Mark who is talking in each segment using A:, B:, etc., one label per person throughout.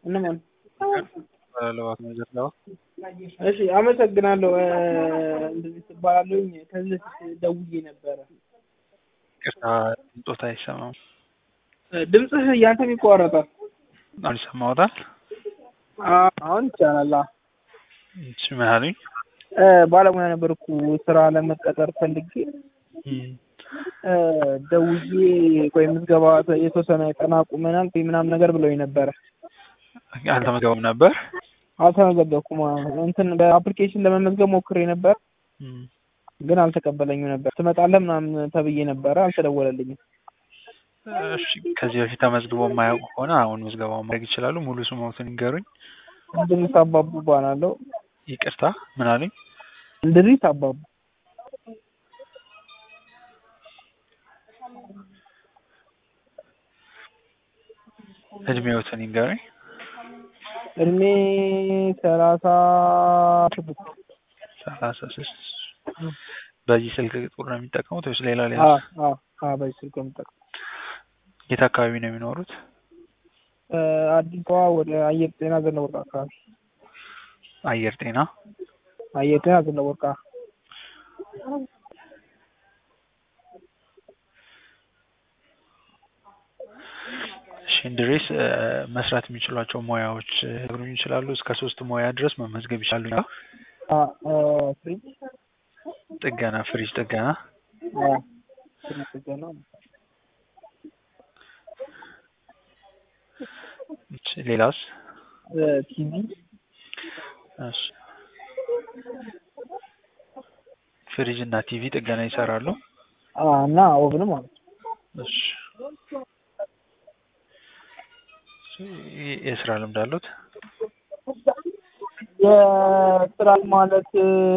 A: እነማን?
B: ለዋት ነገር ነው።
A: እሺ አመሰግናለሁ። እንደዚህ ትባላለኝ። ከዚህ ደውዬ ነበረ።
B: ቅርታ ጾታ አይሰማም።
A: ድምጽህ ያንተም ይቆራረጣል።
B: አሁን ይሰማዎታል?
A: አሁን ይቻላል።
B: እሺ ማለት
A: ባለሙያ ነበርኩ ስራ ለመቀጠር ፈልጌ ደውዬ ቆይ ምዝገባ የተወሰነ ቀን አቁመናል ምናምን ነገር ብለውኝ ነበረ።
B: አልተመዘገቡም ነበር?
A: አልተመዘገብኩም። እንትን በአፕሊኬሽን ለመመዝገብ ሞክሬ ነበር ግን አልተቀበለኝም ነበር። ትመጣለህ ምናምን ተብዬ ነበረ፣ አልተደወለልኝም።
B: እሺ ከዚህ በፊት ተመዝግቦ የማያውቁ ከሆነ አሁን ምዝገባውን ማድረግ ይችላሉ። ሙሉ ስሞትን ይንገሩኝ።
A: እንድሪስ አባቡ እባላለሁ።
B: ይቅርታ ምን አለኝ?
A: እንድሪስ አባቡ።
B: እድሜዎትን ይንገሩኝ።
A: እድሜ
B: 36 በዚህ ስልክ ቁጥር ነው የሚጠቀሙት ወይስ ሌላ ሌላ?
A: በዚህ ስልክ ነው የሚጠቀሙት።
B: የት አካባቢ ነው የሚኖሩት?
A: አዲስ አበባ ወደ አየር ጤና ዘነበወርቅ አካባቢ።
B: አየር ጤና
A: ዘነበወርቅ።
B: እሺ እንድሪስ መስራት የሚችሏቸው ሙያዎች ሊነግሩኝ ይችላሉ? እስከ 3 ሙያ ድረስ መመዝገብ ይችላሉ።
A: ፍሪጅ
B: ጥገና፣ ፍሪጅ ጥገና።
A: ፍሪጅ ጥገና።
B: እሺ ሌላስ?
A: ቲቪ።
B: እሺ ፍሪጅ እና ቲቪ ጥገና ይሰራሉ?
A: እና ኦቭን ማለት ነው።
B: እሺ የስራ ልምድ አሉት?
A: የስራ ማለት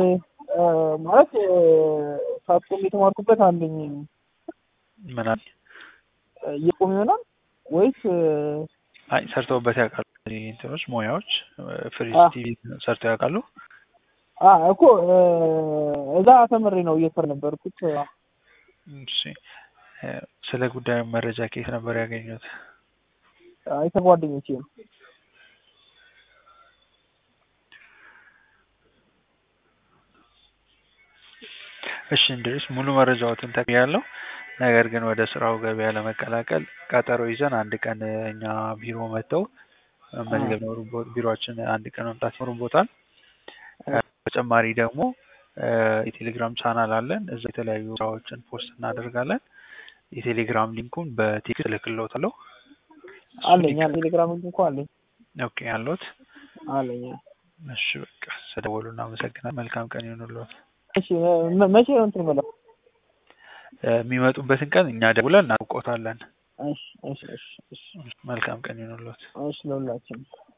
A: ሳትቆም የተማርኩበት አለኝ።
B: ምን አለ?
A: እየቆም ይሆናል ወይስ?
B: አይ ሰርተውበት ያውቃሉ? እንትኖች ሙያዎች ፍሪጅ ቲቪ ሰርተው ያውቃሉ?
A: እኮ እዛ ተመሬ ነው እየሰራ ነበርኩት።
B: እሺ ስለ ጉዳዩ መረጃ ከየት ነበር ያገኙት?
A: ከጓደኞቼ ነው።
B: እሺ እንድሪስ ሙሉ መረጃዎትን ተቀያለሁ። ነገር ግን ወደ ስራው ገበያ ለመቀላቀል ቀጠሮ ይዘን አንድ ቀን እኛ ቢሮ መጥተው መዝገብ ኖሩበት ቢሮአችን አንድ ቀን መምጣት ይኖርቦታል። በተጨማሪ ደግሞ የቴሌግራም ቻናል አለን። እዛ የተለያዩ ስራዎችን ፖስት እናደርጋለን። የቴሌግራም ሊንኩን በቴክስት ልክልዎታለሁ።
A: አለኝ ቴሌግራም ሊንኩ አለኝ።
B: ኦኬ አለዎት?
A: አለኝ።
B: እሺ በቃ ስለደወሉ እናመሰግናለን። መልካም ቀን ይሁንልዎት።
A: እሺ መቼ ነው እንትን ብለው
B: የሚመጡበትን ቀን እኛ ደውለን እናውቆታለን።
A: እሺ።
B: መልካም ቀን ይሁንልዎት።
A: እሺ ለሁላችንም።